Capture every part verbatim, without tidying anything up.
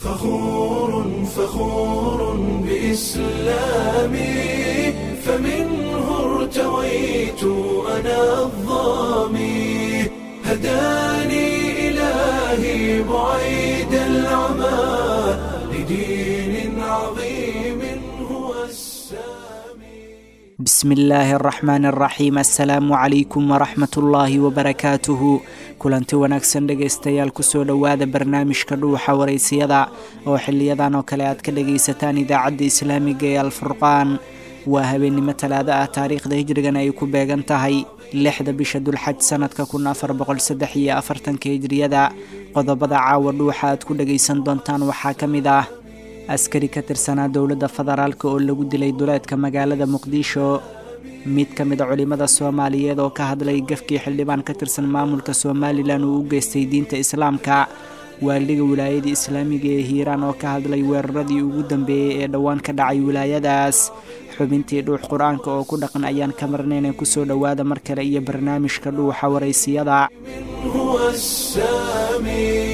فخور فخور بإسلامي فمنه ارتويت أنا الظامي هداني إلهي بعيد العمى لدين عظيم هو السامي. بسم الله الرحمن الرحيم. السلام عليكم ورحمة الله وبركاته. kulanti wanaagsan dhegaystayaal kusoo dhowaada barnaamijka dhuuxa waraysiyada oo xiliyadan oo kale aad ka dhagaysataan idaacadda islaamiga ee alfurqaan. waa habeenimo talaado ah, taariikhda hijrigana ay ku beegan tahay lixda bisha dulxaj sanadka kun afar boqol saddex iyo afartanka hijriyada. qodobada caawa dhuuxa aad ku dhagaysan doontaan waxaa ka mid ah askari ka tirsanaa dowladda federaalk oo lagu dilay duleedka magaalada muqdisho. mid ka mid a culimada soomaaliyeed oo ka hadlay gafkii xildhibaan ka tirsan maamulka somalilan uu u geystay diinta islaamka. waaliga wilaayada islaamiga ee hiiraan oo ka hadlay weeraradii ugu dambeeyey ee dhowaan ka dhacay wilaayadaas. xubintii dhuux qur-aanka oo ku dhaqan ayaan ka marnayna kusoo dhowaada mar kale iyo barnaamijka dhuuxa waraysiyada. هو السامي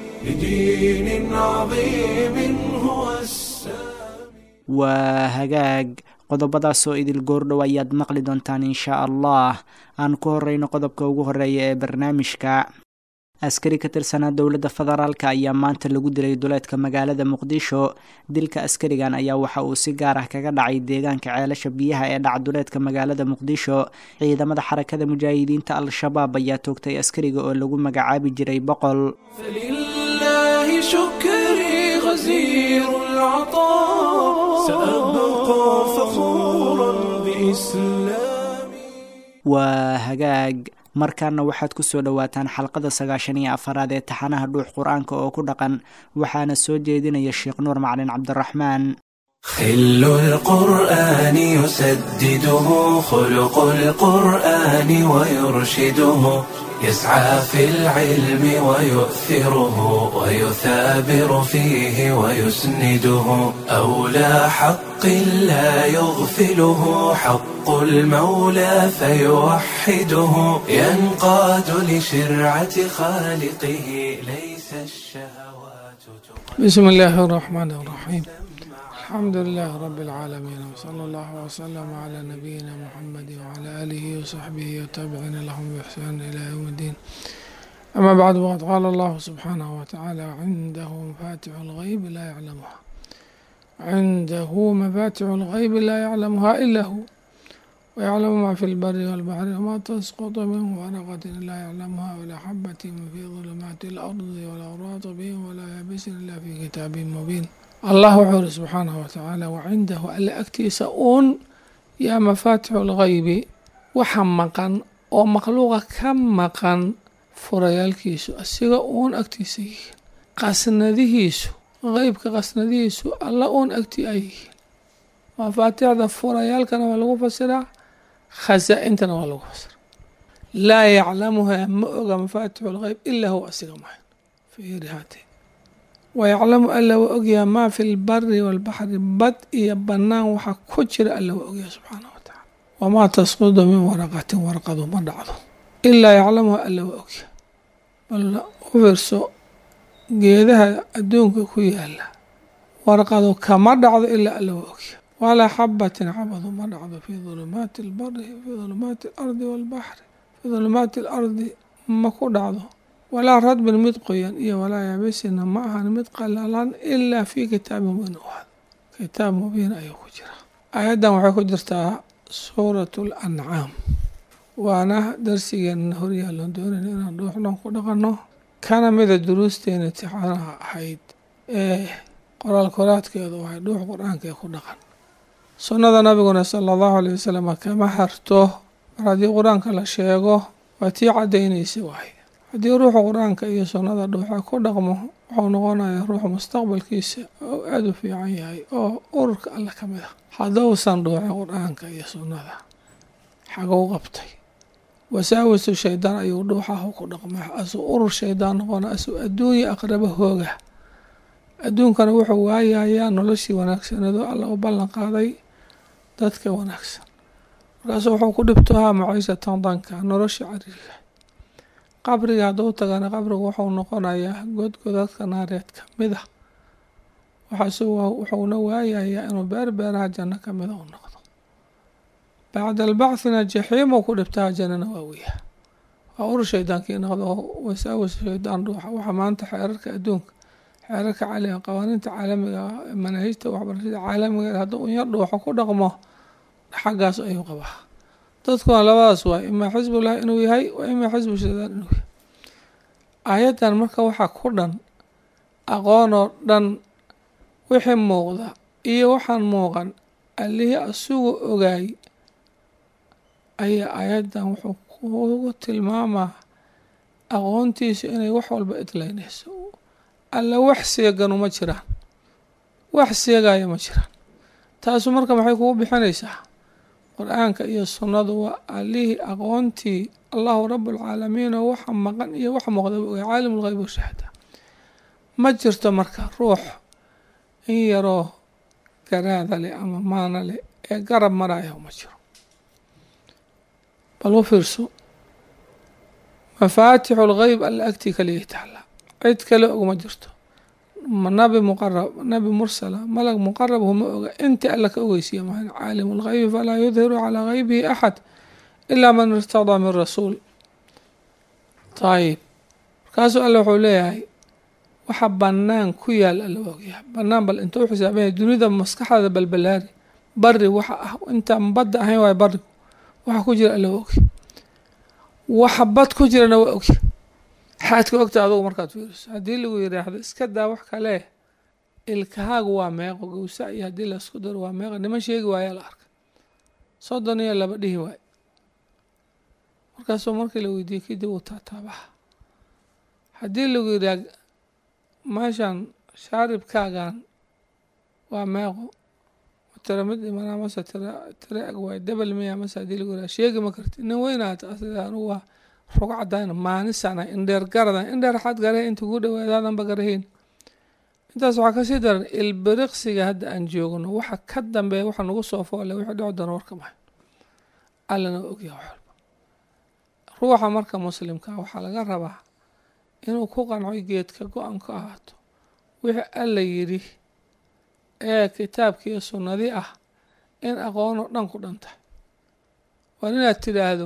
لدين عظيم هو السامي. waa hagaag qodobadaasoo idil goordhow ayaad maqli doontaan inshaa allah. aan ku horeyno qodobka ugu horeeya ee barnaamijka. askari ka tirsanaa dowladda federaalk ayaa maanta lagu dilay duleedka magaalada muqdisho. dilka askarigan ayaa waxa uu si gaar ah kaga dhacay deegaanka ceelasha biyaha ee dhac duleedka magaalada muqdisho. ciidamada xarakada mujaahidiinta al-shabaab ayaa toogtay askariga oo lagu magacaabi jiray boqol. فلله شكري غزير العطاء سأبقى فخورا بإسلامي. waa hagaag markaana waxaad kusoo dhowaataan xalqada sagaashan iyo afaraad ee taxanaha dhuux qur-aanka oo ku dhaqan, waxaana soo jeedinaya sheekh nuur macalin cabdiraxmaan. خل القرآن يسدده خلق القرآن ويرشده يسعى في العلم ويؤثره ويثابر فيه ويسنده أولى حق لا يغفله حق المولى فيوحده ينقاد لشرعة خالقه ليس الشهوات تقدم. بسم الله الرحمن الرحيم. الحمد لله رب العالمين، وصلى الله وسلم على نبينا محمد وعلى آله وصحبه وتابعين لهم بإحسان إلى يوم الدين. أما بعد، وقد قال الله سبحانه وتعالى: عنده مفاتح الغيب لا يعلمها عنده مفاتح الغيب لا يعلمها إلا هو ويعلم ما في البر والبحر وما تسقط من ورقة لا يعلمها ولا حبة في ظلمات الأرض ولا رطب ولا يابس إلا في كتاب مبين. الله وحوله سبحانه وتعالى وعنده ألا أكتيس أون يا مفاتح الغيب وحمقا ومخلوقا كمقا فريالكيسو أسيغا أون أكتيسي قاسنديهيسو غيبك قاسنديهيسو ألا أون أكتي أيه مفاتح ذا فريالكنا ولغو فسرا خزائنتنا ولغو فسرا لا يعلمها مؤغا مفاتح الغيب إلا هو أسيغا معين في رهاته. ويعلم ألا وأجيا ما في البر والبحر بد يبنان وحا كجر ألا وأجيا سبحانه وتعالى وما تسقط من ورقة ورقة مدعض إلا يعلمها ألا وأجيا بل أفرسو جيدها أدونك كويالا ورقة كمدعض إلا ألا وأجيا ولا حبة عبض مدعض في ظلمات البر في ظلمات الأرض والبحر في ظلمات الأرض مكودعضه ولا رد بالمدقيا إيه ولا يابسنا معها مدقللا إلا في كتاب مبين. كتاب مبين أي كجرة. أيضا وحي كجرتها سورة الأنعام، وأنا درسي النهورية لندن إن نروح نقول كان ماذا دروس تين امتحانها حيد إيه قرآن القرآن كذا وحي روح قرآن كذا خدقا سنة نبينا صلى الله عليه وسلم كما حرته رادي قرآن كلا شيء وتي عديني سواي. haddii ruuxa qur-aanka iyo sunnada dhuuxa ku dhaqmo wuxuu noqonayaa ruux mustaqbalkiisa oo aada u fiican yahay oo ururka alle ka mid ah. hadduusan dhuuxin qur-aanka iyo sunnada xaguu qabtay wasaawisu shaydaan ayuu dhuuxahu ku dhaqmay asuu urur shaydaan noqona asuu adduunya aqraba hooga. adduunkana wuxuu waayayaa noloshii wanaagsaneedo alla u ballan qaaday dadka wanaagsan, markaasuu wuxuu ku dhibtohaa maciishatan danka nolosha cariga. qabriga hadduu tagana qabrigu wuxuu noqonayaa godgodadka naareed ka mid ah wuxuuna waayayaa inuu beer beeraha janno ka mida u noqdo. bacda albacthina jaxiimo ku dhibtaa jannana waa weyaa. waa ur shaydaankii noqdo wasaawis shaydaan ruuxa. waxa maanta xeerarka adduunka, xeerarka caalamiga, qawaaniinta caalamiga, manaahijta waxbarashada caalamiga hadduu un yar dhuuxo ku dhaqmo xaggaas ayuu qabaa. dadkuna labadaas waay, imaa xisbullah inuu yahay wa imaa xisbu shaydaan inuu yahay. aayaddan marka waxaa ku dhan aqoon oo dhan, wixii muuqda iyo waxaan muuqan allihii asugu ogaay ayaa aayaddan wuxuu kugu tilmaamaa aqoontiisa inay wax walba idlaynayso. alla wax seeganu ma jiraan, wax seegaya ma jiraan. taasu marka maxay kugu bixinaysaa? qur-aanka iyo sunnadu waa allihii aqoontii allahu rabbulcaalamiin oo waxa maqan iyo wax muuqdaba ogaay, caalimulghayb washahada. ma jirto marka ruux in yaroo garaada leh ama maana leh ee garab maraya ma jiro. bal u fiirso, mafaatixu lghayb alla agtii kaliya taala, cid kale ogma jirto. nabi muqarab, nabi mursala, malag muqarab huma oga, inta alla ka ogeysiiya mahan. caalimu lghaybi falaa yudhiru calaa haybihi axad ilaa man irtadaa min rasuul. ayib, markaasuu alla wuxuu leeyahay waxa banaan ku yaal alla waa ogyahay. banaan bal intuu xisaabinaya dunida maskaxdaada balbalaari, bari waxa ah intaan badda ahayn waay barigu, waxa ku jira alla waa ogy, waxa bad ku jirana waa ogy. xaad ka ogta adugu markaad fiiriso? haddii lagu yidhaahdo iska daa wax kale, ilkahaagu waa meeqo, gowsa iyo haddii laisku daro waa meeqo, niman sheegi waayaa la arkay, soddon iyo laba dhihi waay. markaasuu markii la weydiiyey kadib uu taataabaha. haddii lagu yidhaah meeshan shaaribkaagan waa meeqo, tira mid imanaa mase tira tira eg waay, dabal miya mase haddii lagu yidhaha sheegi ma karti. nin weynaata asida anugu waa rog cadayna maanisana indheer garadan, indheer xad garahe inta ugu dhawaadaadanba garaheyn. intaas waxaa kasii daran ilbiriqsiga hadda aan joogno, waxa ka dambeeya waxa nagu soo foole wixii dhici doona warka mahay, allana ogyaha wax walba. ruuxa marka muslimka waxaa laga rabaa inuu ku qanco geedka go-an ka ahaato wixii alla yidhi ee kitaabkiiyo sunnadii ah in aqoonoo dhan ku dhan tahay. waa inaad tidhaahdo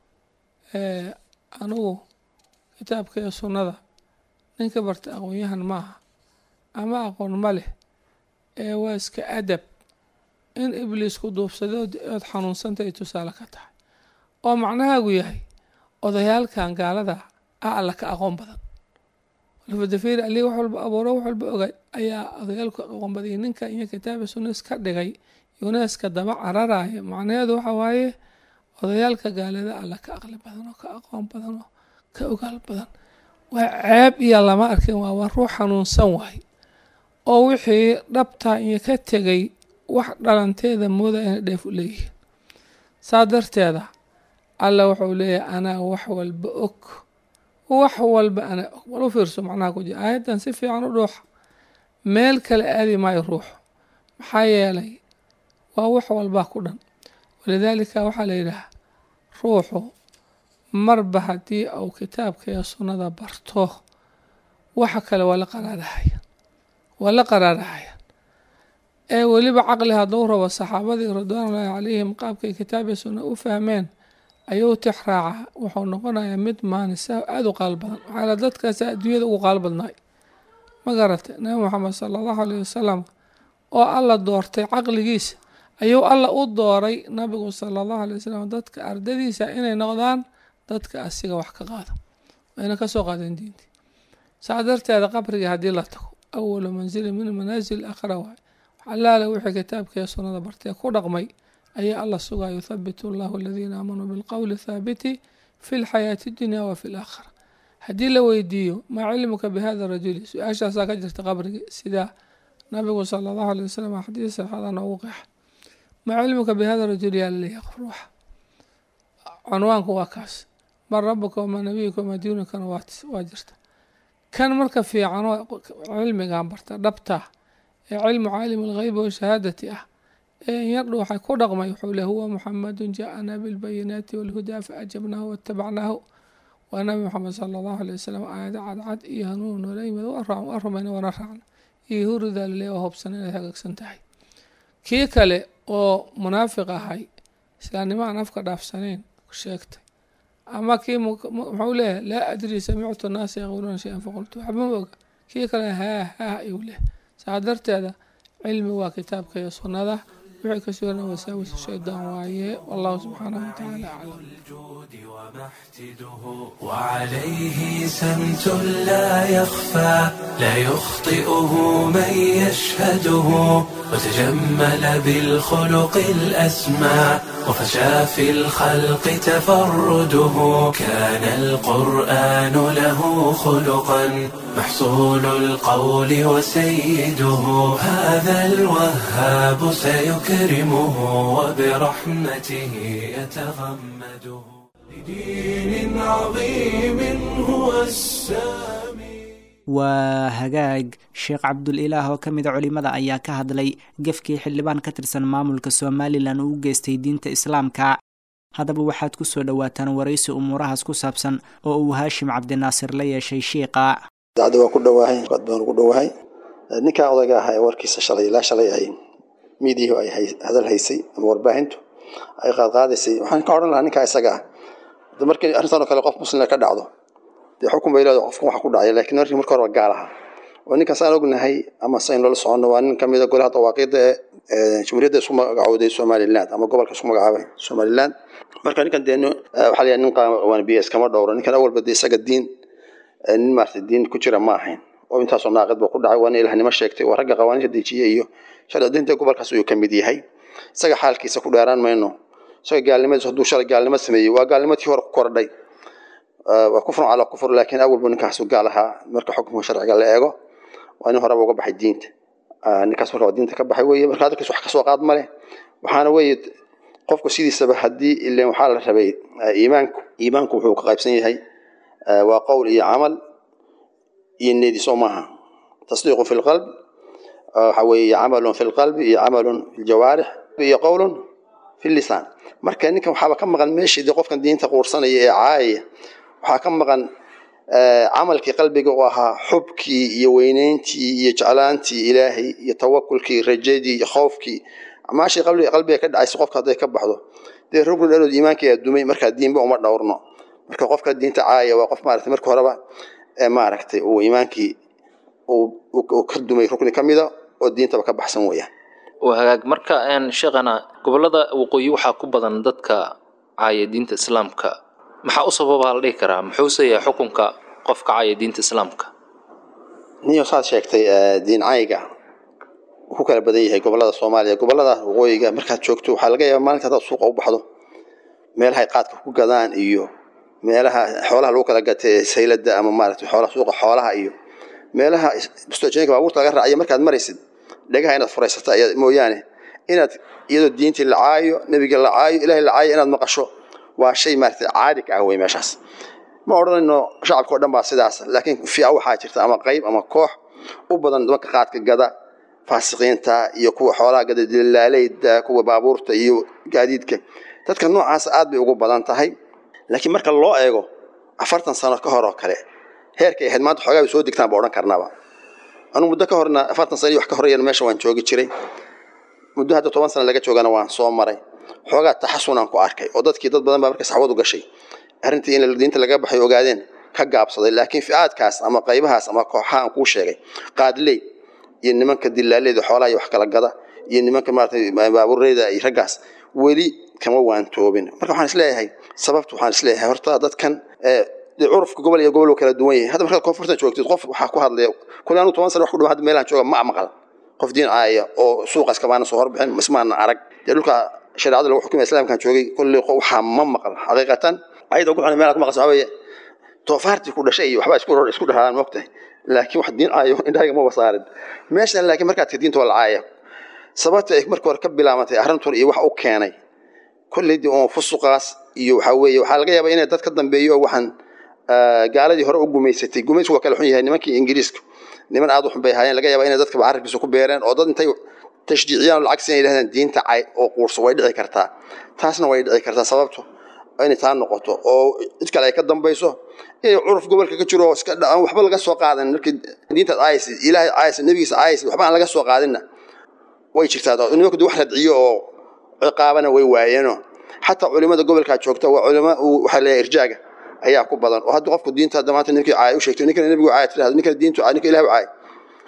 anugu kitaabka iyo sunnada ninka barta aqoon-yahan maaha ama aqoon ma leh, ee waa iska adab in ibliisku duubsado ood xanuunsantay tusaale ka tahay. oo macnahaagu yahay odayaalkan gaalada ah alla ka aqoon badan. lafadafiir ali wax walba abuuro wax walba ogaay ayaa odayaalku aqoon badiyay. ninka iyo kitaabka sunna iska dhigay yuneska daba cararaya, macnaheedu waxa waaye odayaalka gaalada alla ka aqli badan oo ka aqoon badan oo ka ogaal badan. waa ceeb iyo lama arkin, waa waa ruux xanuunsan waay oo wixii dhabtaa iyo ka tegay wax dhalanteeda mooda inay dheef u leeyihiin. saa darteeda alla wuxuu leeyahay anaa wax walba og, wax walba anaa og. bal u fiirso macnaha ku jira aayaddan si fiican u dhuuxa, meel kale aadi maayo ruuxu, maxaa yeelay waa wax walbaa ku dhan. walidaalika waxaa la yidhaha ruuxu marba haddii uu kitaabka iyo sunnada barto waxa kale waa la qaraarahaya, waa la qaraarahayaan. ee weliba caqli hadduu rabo saxaabadii ridwaanullaahi calayhim qaabkay kitaab iyo sunna u fahmeen ayuu tix raaca, wuxuu noqonayaa mid maanisa aada u qaal badan. waxaa la dadkaasa adduunyada ugu qaal badnaay, ma garatay? nabi moxamed sala allahu alayh wasalam oo alla doortay caqligiisa ayuu alla u dooray nabigu sala allahu alay wasalam dadka ardadiisa inay noqdaan dadka asiga wax ka qaada, wayna ka soo qaadeen diintii. saa darteeda qabriga haddii la tago awalu manzili min manaazil aakhira waay. waxalaala wixii kitaabka iyo sunnada bartee ku dhaqmay ayaa alla sugaa, yuthabitu allahu aladiina aamanuu bilqowli thaabiti fi lxayaati dunya wa fi laakhira. haddii la weydiiyo maa cilmuka bihada rajuli, su-aashaasaa ka jirta qabriga, sidaa nabigu sala allahu alay wasalam xadiis saxaada noogu qeexa. maa cilmuka bihada rajuli yaa laleeyahay qof ruuxa, cunwaanku waa kaas. man rabuka wamaa nabiyuka wamaa diinukana waa jirta. kan marka fiicanoo cilmigan barta dhabta ee cilmu caalim alghaybi washahaadati ah ee yardhu waxay ku dhaqmay wuxuu le huwa muxamadun jaaana bilbayinaati walhudaa faajabnaahu watabacnaahu. waa nabi moxamed sala allahu alay wasalam aayado cadcad iyo hanuun noola yimid waa rumayna waana raacna. iyo huridaa laleeya oo hobsan inay hagaagsan tahay. kii kale oo munaafiq ahay islaamnimo aan afka dhaafsanayn ku sheegtay, ama kii muxuu leeyahay laa adri samictu naasa yaquuluuna shay-an faqultu waxba ma oga, kii kale haa haa ayuu leh. saa darteeda cilmi waa kitaabka iyo sunnada, wixii ka sugan wasaawis shaydaan waaye. wallahu subxaanahu watacaala aclam. وعليه سمت لا يخفى لا يخطئه من يشهده وتجمل بالخلق الأسمى وفشى في الخلق تفرده كان القرآن له خلقا محصول القول وسيده هذا الوهاب سيكرمه وبرحمته يتغمده لدين عظيم هو السامي. waa hagaag. sheekh cabdulilaah oo ka mid a culimada ayaa ka hadlay gefkii xildhibaan ka tirsan maamulka somalilan uu u geystay diinta islaamka. haddaba waxaad ku soo dhowaataan waraysi umuurahaas ku saabsan oo uu haashim cabdinaasir la yeeshay shiiqa. dacdo waa ku dhawaahay qad baan ugu dhawahay ninka odayga ah ee warkiisa shalay ilaa shalay ay miidiyaha ay hadal haysay ama warbaahintu ay qaad qaadaysay. waxaan ka oran lahaa ninka isaga ah markii arrintan oo kale qof muslim ka dhacdo dee xukun bay leedahay qofka waxa ku dhacay, laakiin markii marka hore gaal aha oo ninka saan ognahay ama sayn loo socono waa nin kamid ah golaha dawaaqida ee jumhuriyadda isku magacawday Somaliland ama gobolka isku magacaabay Somaliland. marka ninkan deeno waxa la nin qaan B S kama dhowro, ninkan awal bad isaga diin nin maartay diin ku jira ma ahayn oo intaas oo naaqad ba ku dhacay waana ilaahnimo sheegtay waa ragga qawaaniinta dejiye iyo sharciyeynta gobolkaas uu kamid yahay. isaga xaalkiisa ku dheeraan mayno, isaga gaalnimada haduu shalay gaalnimo sameeyay waa gaalnimadii hore ku kordhay waa kufr ala kufr, laakiin awal buu ninkaas u gaalaha marka xukunka sharciga la eego waa in hore uga baxay diinta. ninkaas marka diinta ka baxay weeye marka dadkiis wax ka soo qaad male. waxaana weeye qofku sidiisaba hadii ilaa waxa la rabay iimaanku iimaanku wuxuu ka qaybsan yahay waa qowl iyo amal iyo niyad soomaha tasdiiq fi alqalb waxa weeye amal fi alqalb iyo amal fi aljawarih iyo qowl fi lisan. marka ninkan waxa ka maqan meeshii qofkan diinta qoorsanaya ee caaya waxa ka maqan amalkii qalbiga oo ahaa xubkii iyo weynayntii iyo jeclaantii ilaahay iyo tawakkulkii rajadii iyo khoofkii amaashi qalbiga qalbiga ka dhacay qofka haday ka baxdo dee rugul dheerood iimaanka ee dumay marka diinba uma dhawrno. marka qofka diinta caaya waa qof maaragtay marka horeba ee maaragtay oo iimaankii oo ka dumay rukni kamida oo diinta ka baxsan weeyaan. waa hagaag. marka aan sheegana gobolada waqooyi waxa ku badan dadka caaya diinta islaamka, maxaa u sababa la dhihi karaa muxuu sayaa xukunka qofka caaya diinta islaamka? niyo saad sheegtay diin cayga ku kala badan yahay gobolada Soomaaliya. gobolada waqooyiga markaad joogto waxa laga yaabaa maalinta aad suuqa u baxdo meelaha ay qaadka ku gadaan iyo meelaha xoolaha lagu kala gatay saylada ama maaragtay xoolaha suuqa xoolaha iyo meelaha istoojinka baabuurta laga raaciyo markaad maraysid dhagaha inaad furaysato mooyaane inaad iyadoo diinta la caayo nabiga la caayo ilaahay la caayo inaad maqasho waa shay maartay caadi ka ah way meeshaas. ma oranayno shacabka oo dhan baa sidaas, laakiin fiica waxa jirta ama qayb ama koox u badan dadka qaadka gada faasiqiinta iyo kuwa xoolaha gada dilaaleyda kuwa baabuurta iyo gaadiidka dadka noocaas aad bay ugu badan tahay. laakiin marka loo eego afartan sano ka hor oo kale heerkay ahayd maanta xogaa soo digtaan baa oran karnaaba. anu muddo ka horna afartan sano wax ka horeeyay meesha waan joogi jiray, muddo hadda toban sano laga joogana waan soo maray. xogaa taxasunan ku arkay oo dadkii dad badan baa markaa saxwad u gashay arrintii in diinta laga baxay ogaadeen ka gaabsaday. laakiin fi'aadkaas ama qaybahaas ama kooxahan ku sheegay qaadley iyo nimanka dilaaleyda xoolaha iyo wax kala gada iyo nimanka maartay baabuureyda ay ragaas weli kama waan toobin. marka waxaan isleeyahay sababtu waxaan isleeyahay horta dadkan ee urufka gobol iyo gobol kala duwan yahay. hadda marka koonfurta joogtid qof waxa ku hadlay kulaan toban sano wax ku dhawaad meelaan jooga ma maqal qof diin caaya oo suuqa iska baana soo horbixin ismaan arag dhulka shariicada lagu xukumay islaamkan joogay kulli waxa ma maqal xaqiiqatan ayda ugu xanaa meelaha ku maqasho waxa toofaarti ku dhashay iyo waxba isku ror isku dhahaan waqti laakiin wax diin caayo indhaga ma wasaarin meeshan. laakiin markaad ka diinta wal caaya sababta ay markii hore ka bilaabantay arrintan iyo wax u keenay kulleedii oo fusuqaas iyo waxa weeye waxa laga yaabaa inay dad ka dambeeyo waxan gaaladii hore u gumeysatay gumeysku waa kala xun yahay nimankii Ingiriiska niman aad u xun bay hayeen laga yaabaa inay dadka carabkiisa ku beereen oo dad intay tashjiiciyaan lacag siin ilaahan diinta caay oo qoorso way dhici kartaa taasna way dhici kartaa sababto inay taan noqoto oo cid kale ay ka dambayso ee curuf gobolka ka jiro iska dhacaan waxba laga soo qaadan markii diinta aysi ilaahay aysi nabigiisa aysi waxba aan laga soo qaadina way jirtaa inuu wax radciyo oo ciqaabana way waayeen hatta culimada gobolka joogta waa culimo waxa la irjaaga ayaa ku badan oo hadda qofku diinta damaanta ninkii caay u sheegtay ninkii nabigu caay tiraahdo ninkii diintu caay ninkii ilaahay caay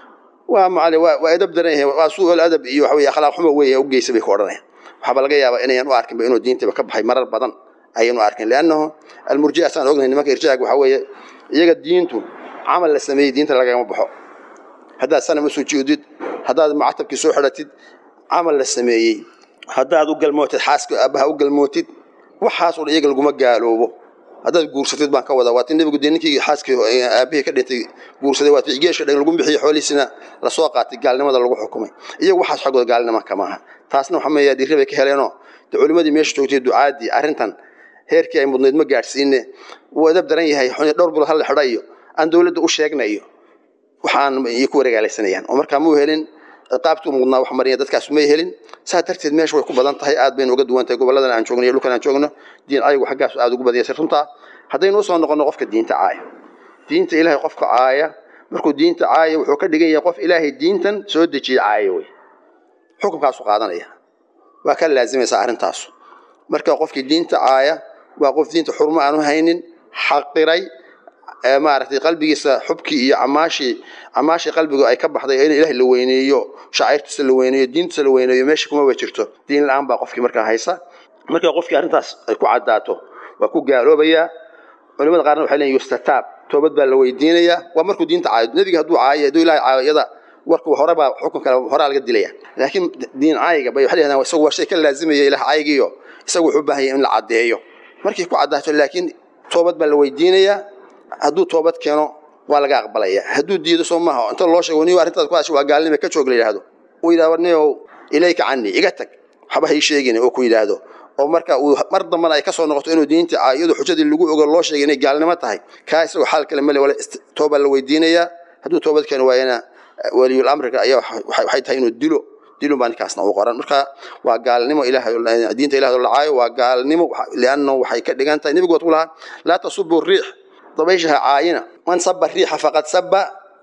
waa macali waa adab dareeyahay waa suu adab iyo waxa weeye akhlaaq xumo weeye u geysay bay ku oranayaan waxa laga yaabaa inayaan u arkin inuu diinta ka baxay marar badan ayaan u arkin laanahu almurji'a san ognahay nimanka irjaaga waxa weeye iyaga diintu amal la sameeyay diinta laga ma baxo hadda sana ma soo jeedid hadda mactabki soo xiratid amal la sameeyay hadda aad u galmootid xaaska abaha u galmootid waxaas oo iyaga lagu ma gaaloobo hadda guursatid baan ka wada waa tin nabigu diinkii xaaska aabaha ka dhintay guursaday waa tigeesha dhag lagu bixiyo xooliisina la soo qaatay gaalnimada lagu xukumay iyagu waxaas xaqooda gaalnimo kama aha taasna waxa meeyaa diribay ka heleeno culimadii meesha joogtay ducaadii arintan heerkii ay mudnayd ma gaarsiinay wuu adab daran yahay xun dhowr bul hal xidhayo aan dawladda u sheegnayo waxaan ay ku wareegaysanayaan oo markaa muu helin qaabtu mudnaa wax mariya dadkaas ma helin saa darteed meesha way ku badan tahay aad baynu uga duwan tahay goboladan aan joogno iyo dhulkan aan joogno diin ayagu xaggaas aad ugu badiyay runta hadaynu soo noqono qofka diinta caaya diinta ilaahay qofka caaya markuu diinta caaya wuxuu ka dhigan yahay qof ilaahay diintan soo dejiyay caaya way xukunkaas qaadanaya waa ka laazimaysa arintaas marka qofkii diinta caaya waa qof diinta xurmo aanu haynin xaqiray maaragtay qalbigiisa xubki iyo amaashi amaashi qalbigu ay ka baxday in ilaahay la weyneeyo shaacirtiisa la weyneeyo diintiisa la weyneeyo meesha kuma wajirto diin la'aan baa qofkii markaa haysa marka qofkii arintaas ay ku cadaato waa ku gaaloobaya culimada qaarna waxay leeyihiin yustataab toobad baa la weydiinaya waa markuu diinta caayo nabiga haduu caayo haduu ilaahay caayada warku hore baa xukun kale hore laga dilaya laakiin diin caayiga bay waxay leedahay isagu waa shay ka laazimaya ilaahay caayigiyo isagu wuxuu baahan yahay in la cadeeyo markii ku cadaato laakiin toobad baa la weydiinaya haduu toobad keeno waa laga aqbalaya haduu diido Soomaha inta loo sheego inuu arintaas ku aasho waa gaalnimo ka joog leeyahay oo ilaawarneeyo ilayka canni iga tag haba hay sheegin oo ku yiraahdo oo marka uu mar damban ay ka soo noqoto inuu diinta caayadu xujadii lagu ogo loo sheegay inay gaalnimo tahay kaas oo xal kale male wala toobad la weydiinaya haduu toobad keeno waa ina waliyul amrika ayaa waxay tahay inuu dilo dilo baan kaasna oo qoran marka waa gaalnimo ilaahay diinta ilaahay la caayo waa gaalnimo laana waxay ka dhigan tahay nabigu wuxuu lahaa la tasubbu riix dabayshaha caayina man sabba riixa faqad sabba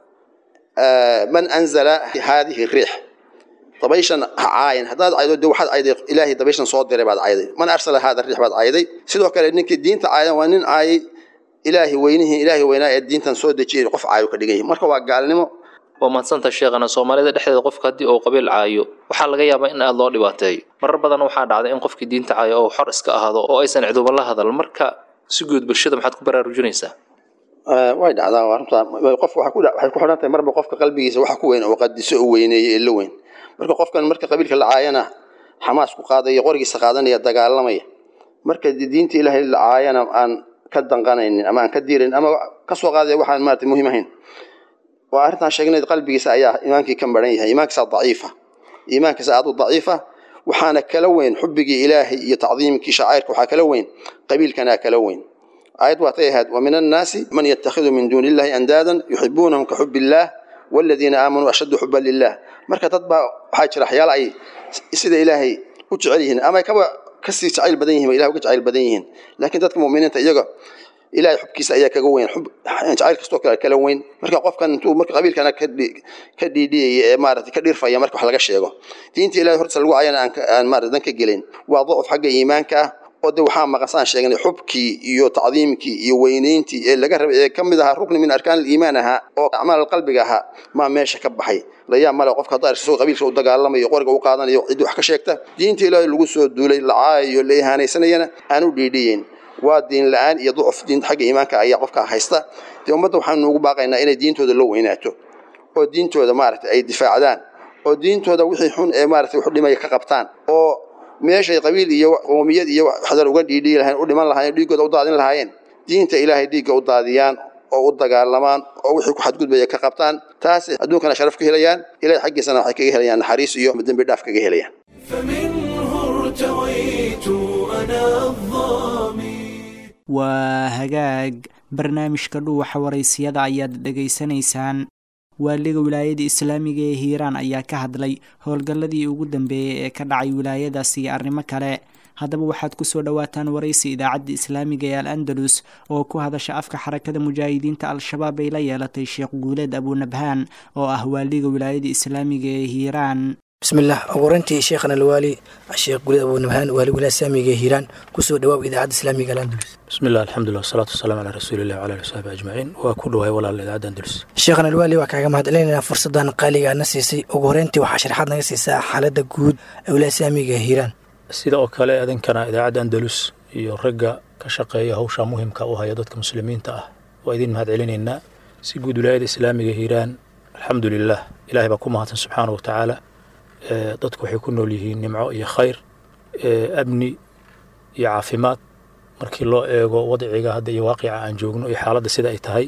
man anzala hadhihi riix dabayshan caayin hadaad aydo waxaad ayday ilaahay dabayshan soo diray baad ayday man arsala hada riix baad ayday sidoo kale ninkii diinta caayan waa nin caay ilaahay weynihi ilaahay weynaa ee diintan soo dejiyay qof caayo ka dhigay marka waa gaalnimo ومانسانتا sheegana Soomaalida dhexdeeda qofka hadii uu qabiil caayo waxa laga yaabaa in aad loo dhibaateeyo marar badan waxa dhacday in qofkii diinta caayo oo xor iska ahaado oo aysan ciduba la hadal marka si guud bulshada maxaad ku baraarujinaysaa ee way dhacdaa warta qof waxa ku waxay ku xirantahay marba qofka qalbigiisa waxa ku weyn oo qadiso u weyneeyay ila weyn marka qofkan marka qabiilka la caayana xamaas ku qaaday qorigiisa qaadanaya dagaalamaya marka diinta ilaahay la caayana aan ka danqanaynin ama aan ka diirin ama ka soo qaaday waxaan maartay muhiim ahayn وأردنا شيئا قلبي سأيا إيمانك كم بريه إيمانك سأ ضعيفة إيمانك سأ ضعيفة وحنا كلوين حبك إلهي يتعظيمك شعائرك وحكلوين قبيل كنا كلوين آيات واتيهد ومن الناس من يتخذ من دون الله أندادا يحبونهم كحب الله والذين آمنوا أشد حبا لله مركة تطبع حاجة رحيال أي إسد إلهي وجعليهن أما كبا كسي تعيل بدنيهم إلهي وجعل بدنيهم لكن تتك مؤمنين تأيجا إلهي حبكيس أياك جوين حب جعلك استوك كلوين مركب قف كان تو مركب قبيل كان كدي كدي دي مارة كدير فيا مركب حلقة شيء تينتي إلهي هرت سلوا عينا عن مارة ذنك الجلين وضعف حق إيمانك ودو حام مقصان شيء يعني حبكي يو تعظيمك يو وينينتي اللي جرب كم ذا ركن من أركان الإيمانها أو أعمال القلب جها ما ماشي كبحي لا يا مال قف كطار سوق قبيل سوق دجال لما يقرق وقاضي يعيدوا حكى شيكته تينتي إلهي الجوس دولي العاي اللي هاني سنينا أنو ديدين ودين الآن يضعف دين حق إيمانك أي قفك هيستا يوم بدو حنو باقينا إن دين تود اللو ويناتو ودين تود مارت أي دفاع دان ودين تود وحي حون مارت وحد ما يكقبتان أو ماشي قبيل يو قومية يو حضر وقد يدي لهن قد ما لهن يديك وضادين لهين دين تإله يديك وضاديان أو وضجال لمان أو وحي حد قد بيكقبتان تاسع أدون كان شرف كهليان إلى حق سنة حق كهليان حريص يوم بدن بدافع كهليان فمنه ارتويت أنا الظامي waa hagaag barnaamijka dhuuxa waraysiyada ayaad dhegaysanaysaan waaliga wilaayada islaamiga ee hiiraan ayaa ka hadlay howlgalladii ugu dambeeyay ee ka dhacay wilaayadaas iyo arrimo kale haddaba waxaad kusoo dhowaataan waraysi idaacadda islaamiga ee al andalus oo ku hadasha afka xarakada mujaahidiinta al-shabaab ay la yeelatay sheekh guuleed abunabhaan oo ah waaliga wilaayada islaamiga ee hiiraan. bismillaah ugurantii sheekhana alwaali sheekh guuleed abunabhaan waali wilaayada islaamiga ee hiiraan kusoo dhawaaw idaacadda islaamiga al andalus. bismillah alxamdulilah wasalaatu wasalaamu calaa rasuulillahi wala alihi wasaxbi ajmaciin. waa ku dhawaay walaal idaacadda andalus. sheekhana alwaali waa kaaga mahadcelinaynaa fursadan qaaliga aadna siisay. ugu horeyntii waxaa sharaxaad naga siisaa xaaladda guud ee wilaayada islaamiga ee hiiraan. sida oo kale idinkana idaacadda andalus iyo ragga ka shaqeeya hawsha muhimka u haya dadka muslimiinta ah waa idin mahadcelinaynaa. si guud wilaayada islaamiga hiiraan alxamdulilah ilaahay baa ku mahadsan subxaana wa tacaala. dadku waxay ku nool yihiin nimco iyo khayr, amni iyo caafimaad markii loo eego wadciga hadda iyo waaqica aan joogno iyo xaaladda sida ay tahay.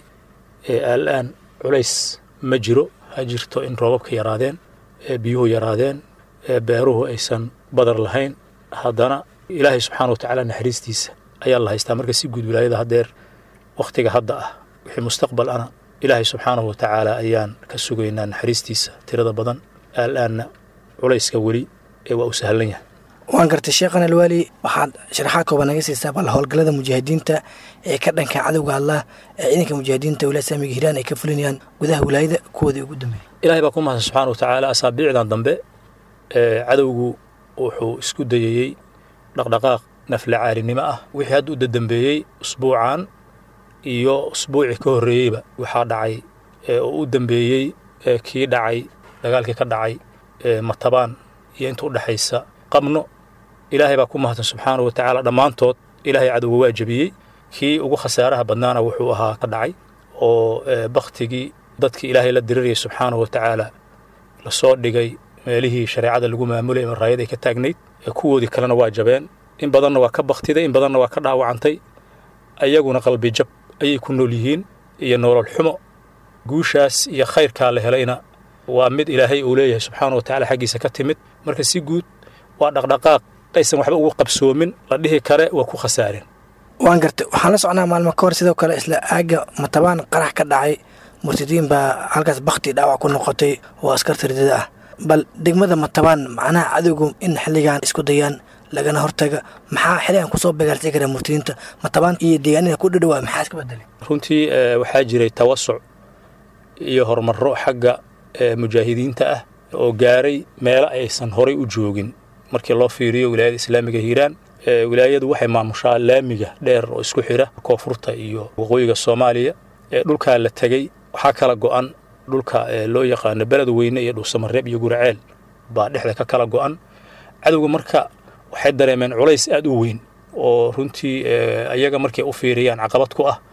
al-aan culays ma jiro, ha jirto in roobabka yaraadeen, biyuhu yaraadeen, beeruhu aysan badar lahayn, haddana ilaahay subxaana wa tacaala naxariistiisa ayaa la haystaa. marka si guud wilaayada haddeer wakhtiga hadda ah wixii mustaqbal ana ilaahay subxaanahu wa tacaala ayaan ka sugaynaa naxariistiisa tirada badan. al-aanna culayska weli ee waa u sahlan yahay. waan gartay sheekhan alwaali waxaad sharaxaad kooban naga siisaa bal howlgallada mujaahidiinta ee ka dhanka cadowga allah ee ciidanka mujaahidiinta wilaayada islaamiga hiiraan ay ka fulinayaan gudaha wilaayada kuwoodii ugu dambeeyay. ilaahay baa ku mahadsan subxaana wa tacaala. asaabiicdan dambe ee cadowgu wuxuu isku dayayey dhaqdhaqaaq nafla caalinimo ah. wixii hadda u dadambeeyey usbuucan iyo usbuucii ka horreeyeyba waxaa dhacay oo u dambeeyey kii dhacay dagaalkii ka dhacay matabaan iyo inta u dhexaysa qabno. ilaahay baa ku mahadsan subxaana wa tacaala. dhammaantood ilaahay cadowga waa jebiyey. kii ugu khasaaraha badnaana wuxuu ahaa ka dhacay oo baktigii dadkii ilaahay la dirirayay subxaana wa tacaala lasoo dhigay meelihii shareecada lagu maamulayay maraayad ay ka taagnayd. kuwoodii kalena waa jabeen. in badanna waa ka baktiday, in badanna waa ka dhaawacantay. ayaguna qalbi jab ayay ku nool yihiin iyo nolol xumo. guushaas iyo khayrkaa la helayna waa mid ilaahay uu leeyahay subxaana wa tacaala xaggiisa ka timid. marka si guud waa dhaqdhaqaaq aysan waxba ugu qabsoomin la dhihi kare waa ku khasaareen. waan gartay waxaan la socnaa maalmo ka hor sidoo kale isla aagga matabaan qarax ka dhacay, murtadiin baa halkaas bakti dhaawac ku noqotay oo askarta ridada ah. bal degmada matabaan macnaha cadowgu in xilligan isku dayaan lagana hortaga maxaa xilligan kusoo bagaalsan kara murtadiinta matabaan iyo deegaanada ku dhadhawaa maxaa iska bedelay? runtii waxaa jiray tawasuc iyo horumarro xagga mujaahidiinta ah oo gaaray meelo aysan horay u joogin. markii loo fiiriyo wilaayada islaamiga hiiraan, wilaayadu waxay maamushaa laamiga dheer oo isku xira koonfurta iyo waqooyiga soomaaliya. dhulkaa la tegey waxaa kala go'an dhulka loo yaqaano beled weyne iyo dhuusamareeb iyo guraceel baa dhexda ka kala go'an. cadowga marka waxay dareemeen culays aad u weyn oo runtii ayaga markay u fiiriyaan caqabad ku ah,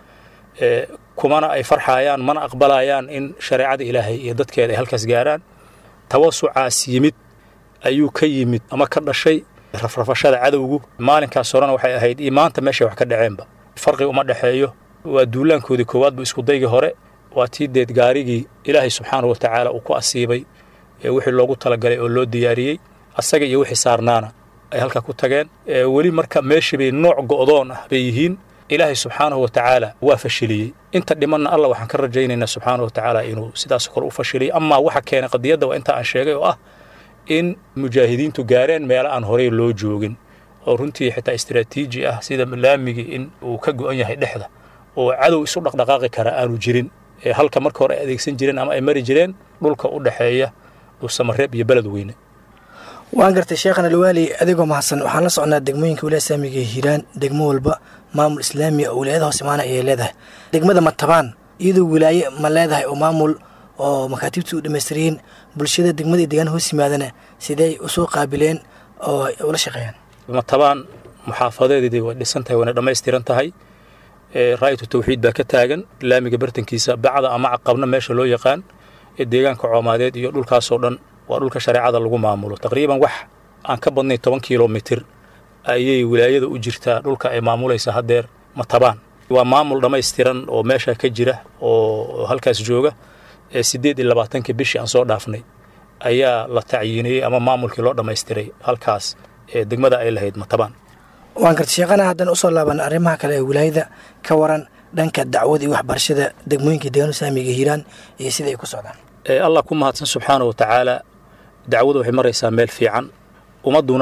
kumana ay farxayaan mana aqbalayaan in shareecada ilaahay iyo dadkeeda ay halkaas gaaraan. tawasucaas yimid ayuu ka yimid ama ka dhashay rafrafashada cadowgu. maalinkaas horena waxay ahayd iyo maanta meeshay wax ka dhaceenba farqi uma dhexeeyo. waa duulaankoodii koowaad bu isku daygii hore, waa tii deed gaarigii ilaahay subxaana wa tacaala uu ku asiibay wixii loogu talagalay oo loo diyaariyey. asaga iyo wixii saarnaana ay halkaa ku tageen. weli marka meeshii bay nooc go'doon ah bay yihiin. ilaahay subxaanahu wa tacaala waa fashiliyey. inta dhimanna alla waxaan ka rajaynaynaa subxaana wa tacaala inuu sidaas kale u fashiliyey. amaa waxa keenay qadiyadda waa inta aan sheegay oo ah in mujaahidiintu gaareen meelo aan horey loo joogin oo runtii xitaa istiraatiiji ah sida laamigii in uu ka go'an yahay dhexda oo cadow isu dhaqdhaqaaqi kara aanu jirin. halka marka hore ay adeegsan jireen ama ay mari jireen dhulka u dhexeeya dhuusamareeb iyo beled weyne. waan gartay sheekhan alwaali adigoo mahadsan. waxaan la socnaa degmooyinka wilaayada islaamiga ee hiiraan degmo walba maamul islaami oo wilaayada hoos imaana ayay leedahay. degmada matabaan iyadoo wilaaye ma leedahay oo maamul oo makaatibtu u dhammaystiryiin bulshada degmada iyo deegaan hoos yimaadana siday usoo qaabileen oo ula shaqeeyaan? matabaan muxaafadeedii way dhisan tahay, wayna dhammaystiran tahay. raayatu tawxiid baa ka taagan laamiga bartankiisa bacda ama caqabna meesha loo yaqaan. deegaanka coomaadeed iyo dhulkaasoo dhan waa dhulka shareecada lagu maamulo. taqriiban wax aan ka badnayn toban kilomitir ayay wilaayada u jirtaa dhulka ay maamulaysa haddeer matabaan. waa maamul dhammaystiran oo meesha ka jira oo halkaas jooga. siddeed iyo labaatankii bishii aan soo dhaafnay ayaa la tacyiiniyey ama maamulkii loo dhammaystiray halkaas ee degmada ay lahayd matabaan. waan gartay sheekhana haddana usoo laaban arrimaha kale ee wilaayada ka waran dhanka dacwada iyo waxbarashada degmooyinka deegaanka islaamiga hiiraan iyo sida ay ku socdaan. allah ku mahadsan subxaana wa tacaala. dacwadu waxay maraysaa meel fiican. ummadduna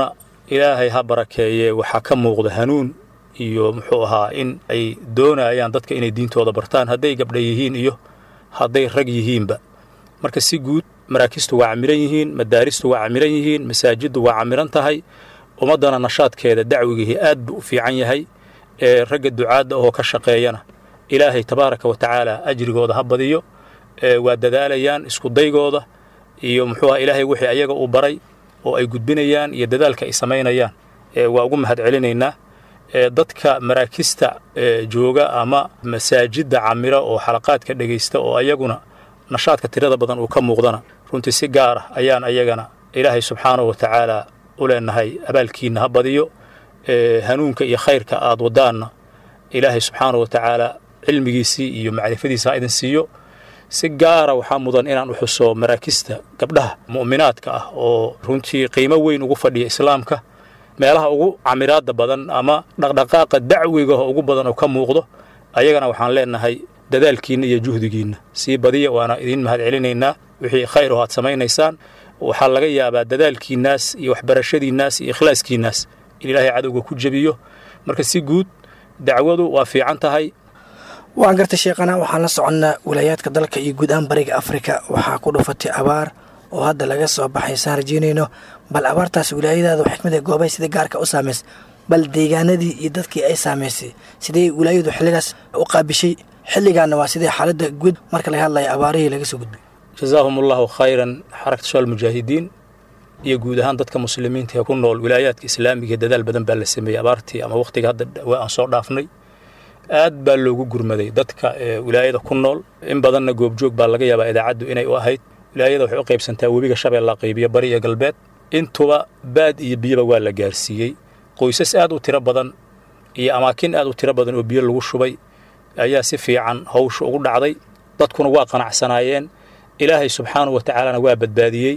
ilaahay ha barakeeye waxaa ka muuqda hanuun iyo muxuu ahaa in ay doonayaan dadka inay diintooda bartaan hadday gabdha yihiin iyo hadday rag yihiinba marka si guud maraakistu waa camiran yihiin madaaristu waa camiran yihiin masaajiddu waa camiran tahay ummaddana nashaadkeeda dacwigihii aad buu u fiican yahay ee ragga ducaadda oo ka shaqeeyana ilaahay tabaaraka wa tacaala ajrigooda ha badiyo waa dadaalayaan isku daygooda iyo muxuu ahaa ilaahay wixii ayaga uu baray oo ay gudbinayaan iyo dadaalka ay samaynayaan waa ugu mahad celinaynaa dadka maraakista jooga ama masaajidda camira oo xalaqaadka dhegaysta oo ayaguna nashaadka tirada badan uu ka muuqdana runtii si gaar ah ayaan ayagana ilaahay subxaanahu wa tacaala u leenahay abaalkiinna ha badiyo hanuunka iyo khayrka aad wadaanna ilaahay subxaanahu wa tacaala cilmigiisii iyo macrifadiisa ha idin siiyo si gaara waxaa mudan inaan u xuso maraakista gabdhaha mu'minaadka ah oo runtii qiimo weyn ugu fadhiya islaamka meelaha ugu camiraadda badan ama dhaqdhaqaaqa dacwiga ugu badan oo ka muuqdo ayagana waxaan leenahay dadaalkiinna iyo juhdigiinna sii badiya waana idiin mahad celinaynaa wixii khayr oo aad samaynaysaan waxaa laga yaabaa dadaalkiinnaas iyo waxbarashadiinnaas iyo ikhlaaskiinnaas in ilaahay cadowga ku jebiyo marka si guud dacwadu waa fiican tahay waan gartay sheekhana waxaan la soconnaa wilaayaadka dalka iyo guud ahaan bariga afrika waxaa ku dhufatay abaar oo hadda laga soo baxay saan rajaynayno bal abaartaas wilaayadaada xikmada goobay sida gaarka u saamaysay bal deegaanadii iyo dadkii ay saamaysay sidee wilaayadu xilligaas u qaabishay xilligaana waa sidee xaaladda guud marka laga hadlayo abaarihii laga soo gudbay jazaahum allahu khayran xarakta shabaab mujaahidiin iyo guud ahaan dadka muslimiinta ee ku nool wilaayaadka islaamiga dadaal badan baa la sameeyey abaartii ama waqtiga hadda dhawaa aan soo dhaafnay aad baa loogu gurmaday dadka wilaayada ku nool in badanna goobjoog baa laga yaabaa idaacaddu inay u ahayd wilaayada waxay u qaybsantaa webiga shabeella qaybiya bari iyo galbeed intuba baad iyo biyaba waa la gaarsiiyey qoysas aad u tiro badan iyo amaakin aad u tiro badan oo biyo lagu shubay ayaa si fiican hawsha ugu dhacday dadkuna waa qanacsanaayeen ilaahay subxaanahu wa tacaalana waa badbaadiyey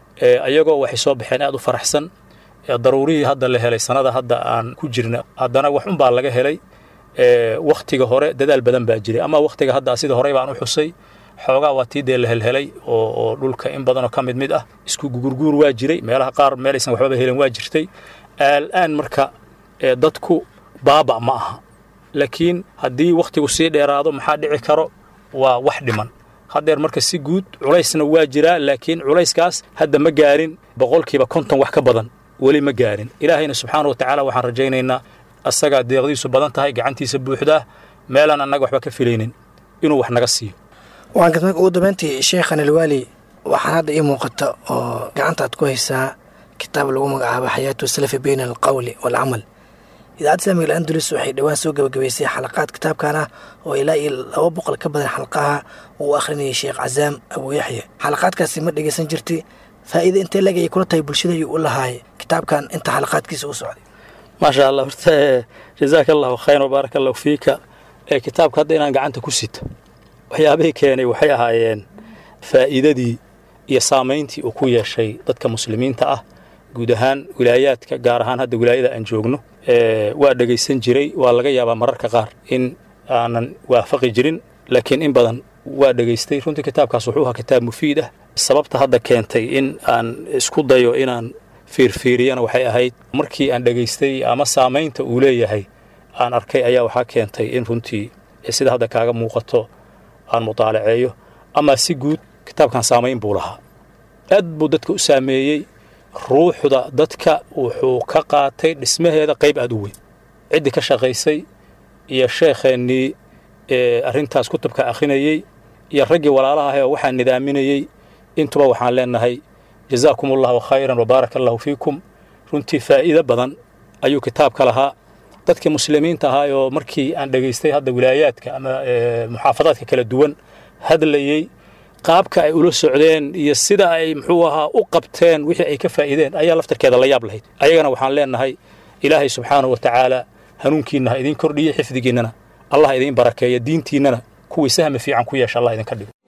ayagoo waxay soo baxeen aad u faraxsan daruurihii hadda la helay sanada hadda aan ku jirna haddana wax unbaa laga helay wakhtiga hore dadaal badan baa jiray ama wakhtiga hadda sida horey baan u xusay xoogaa waa tii dee la helhelay oo oo dhulka in badanoo ka mid mid ah isku gugurguur waa jiray meelaha qaar meelaysan waxbaba helin waa jirtay al'aan marka dadku baaba ma aha laakiin haddii wakhtigu sii dheeraado maxaa dhici karo waa wax dhiman haddeer marka si guud culaysna waa jiraa laakiin culayskaas hadda ma gaarin boqolkiiba konton wax ka badan weli ma gaarin ilaahayna subxaana wa tacaala waxaan rajaynaynaa asagaa deeqdiisu badan tahay gacantiisa buuxdaa meelaan annaga waxba ka filaynin inuu wax naga siiyo waan kadmag ugu dambayntii sheekhan alwaali waxaan hadda ii muuqata oo gacantaad ku haysaa kitaab lagu magacaabo xayaatu salafi bayna alqawli waalcamal idaacadda islaamiga al-andalus waxay dhowaan soo gabagabaysay xalaqaad kitaabkan ah oo ilaa iyo laba boqol ka badan xalqaha uu akhrinayay sheekh cazaam abu yaxya xalaqaadkaasi ma dhegaysan jirtay faa'iida intee leg ay kula tahay bulshada ayuu u lahaay kitaabkan inta xalaqaadkiisa u socday maasha allah horta jazaaka allahu khayran wabaaraka allahu fiika ee kitaabka hadda inaan gacanta ku sito waxyaabihii keenay waxay ahaayeen faa'iidadii iyo saamayntii uu ku yeeshay dadka muslimiinta ah guud ahaan wilaayaadka gaar ahaan hadda wilaayada aan joogno waa dhegaysan jiray waa laga yaabaa mararka qaar in aanan waafaqi jirin laakiin in badan waa dhegaystay runtii kitaabkaas wuxuu ahaa kitaab mufiid ah sababta hadda keentay in aan isku dayo inaan fiirfiiriyana waxay ahayd markii aan dhegaystay ama saamaynta uu leeyahay aan arkay ayaa waxaa keentay in runtii sida hadda kaaga muuqato aan mutaalaceeyo ama si guud kitaabkan saamayn buu lahaa aad buu dadka u saameeyey ruuxda dadka wuxuu ka qaatay dhismaheeda qayb aad u weyn ciddii ka shaqaysay iyo sheekheennii arrintaas kutubka akhrinayey iyo raggii walaalaha ahee oo waxaa nidaaminayey intuba waxaan leenahay jazaakum allahu khayran wabaaraka allahu fiikum runtii faa'iido badan ayuu kitaabka lahaa dadkii muslimiinta ahaa oo markii aan dhegaystay hadda wilaayaadka ama muxaafadaadka kala duwan hadlayey qaabka ay ula socdeen iyo sida ay muxuu ahaa u qabteen wixii ay ka faa'iideen ayaa laftarkeeda la yaab lahayd ayagana waxaan leenahay ilaahay subxaanahu wa tacaala hanuunkiinna ha idin kordhiyo xifdigiinnana allah idin barakeeya diintiinnana kuwii sahmi fiican ku yeesha allah idinka dhigo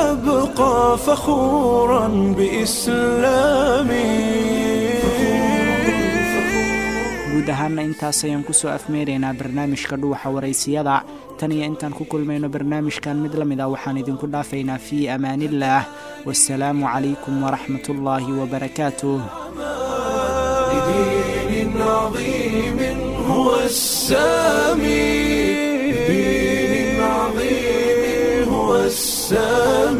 سأبقى فخورا بإسلامي guud ahaanna intaas ayaan ku soo afmeeraynaa barnaamijka dhuuxa waraysiyada tan iyo intaan ku kulmayno barnaamijkan mid la mid ah waxaan idinku dhaafaynaa fii amaanillaah wasalaamu calaykum waraxmatullaahi wabarakaatuh بدين عظيم هو السامي بدين عظيم هو السامي